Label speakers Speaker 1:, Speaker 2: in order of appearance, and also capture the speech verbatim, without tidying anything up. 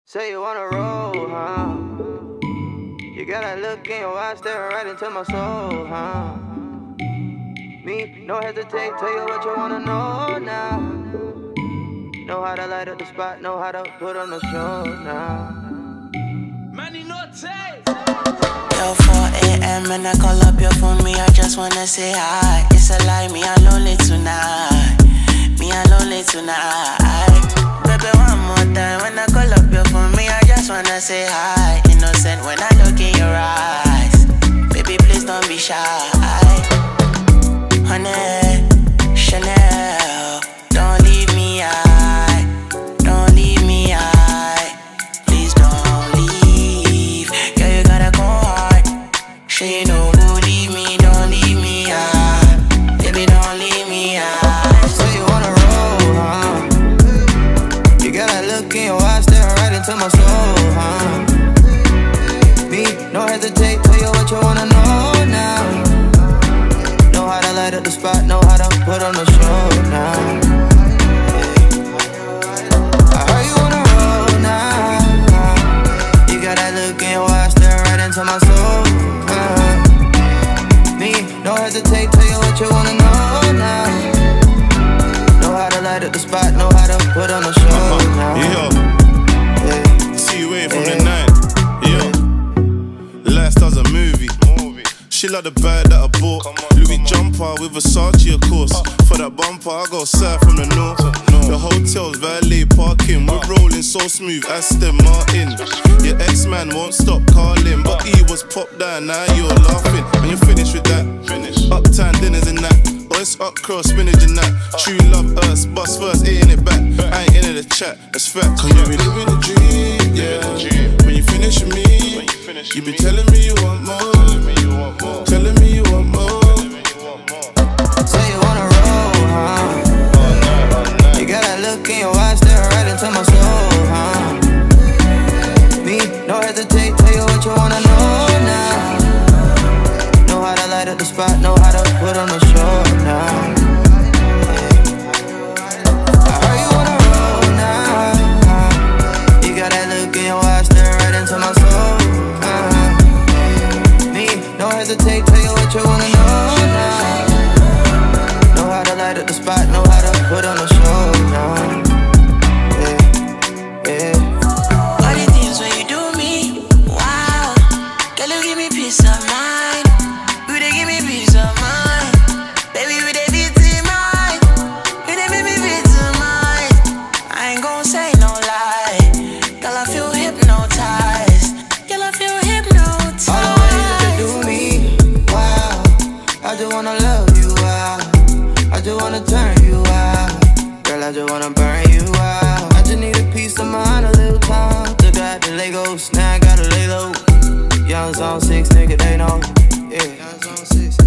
Speaker 1: Say you wanna roll, huh? You got that look in your eyes staring right into my soul, huh? Me, no hesitate, tell you what you wanna know now. Know how to light up the spot, know how to put on the show now.
Speaker 2: Money no taste.
Speaker 3: Yo, four a.m. and I call up your phone, me, I just wanna say hi. It's a lie, me, I'm lonely tonight. Me, I'm lonely tonight. Baby, one more time, when I call up your phone, me, I just wanna say hi. Innocent when I look in your eyes. Baby, please don't be shy. Honey, Chanel, don't leave me high. Don't leave me high. Please don't leave. Girl, you gotta go hard. She know who leave me, don't leave me high. Baby, don't leave me high.
Speaker 1: Say you wanna roll, huh? You got that look in your eyes staring right into my soul, huh? Me, no hesitate, tell you what you wanna know now. Know how to light up the spot, know how to put on the show now. I heard you wanna roll now. You got that look in your eyes staring right into my soul, huh? Me, no hesitate, tell you what you wanna know now. Know how to light up the spot, know how to put on the show
Speaker 4: uh-huh.
Speaker 1: now.
Speaker 4: Yeah,
Speaker 1: yeah.
Speaker 4: See you waiting from
Speaker 1: yeah.
Speaker 4: the night. Yeah, lifestyle's a movie. She like the bag that I bought. Louis jumper with Versace, of course. For that bumper, I go south from the north. The hotel's valet parking. We're rolling so smooth, Aston Martin. Your ex-man won't stop calling, but he was popped down, now you're laughing. And you're finished with that. Uptown dinners and that. Oh, it's up cross, spinach and that. True love us, bust first, ain't it back. I ain't into the chat, that's fact. Cause you be living the dream, yeah. When you finish with me, you be telling me you want more. Telling me you want more.
Speaker 1: Say you wanna roll, huh? You got that look in your eyes staring right into my soul, huh? Me, no hesitate, tell you what you wanna know now. Know how to light up the spot, know how to put on the show now. I heard you wanna roll now. You got that look in your eyes staring right into my soul, huh? Me, no hesitate, tell you what you wanna know now. Know how to light up the spot, know how to put on the show now. Yeah, yeah.
Speaker 3: All the things when you do me, wow. Girl, you give me peace of mind. You they give me peace of mind. Baby, you they beat to mine. You they make me beat to mine. I ain't gon' say no lie. Girl, I feel hypnotized. Girl, I feel hypnotized.
Speaker 1: All the ways that you do me, wow. I just wanna love you out. I just wanna turn you out. Girl, I just wanna burn you out. I just need a piece of mind, a little time. Took out the Legos, now I gotta lay low. Young zone six, nigga, they know. Yeah, young zone six.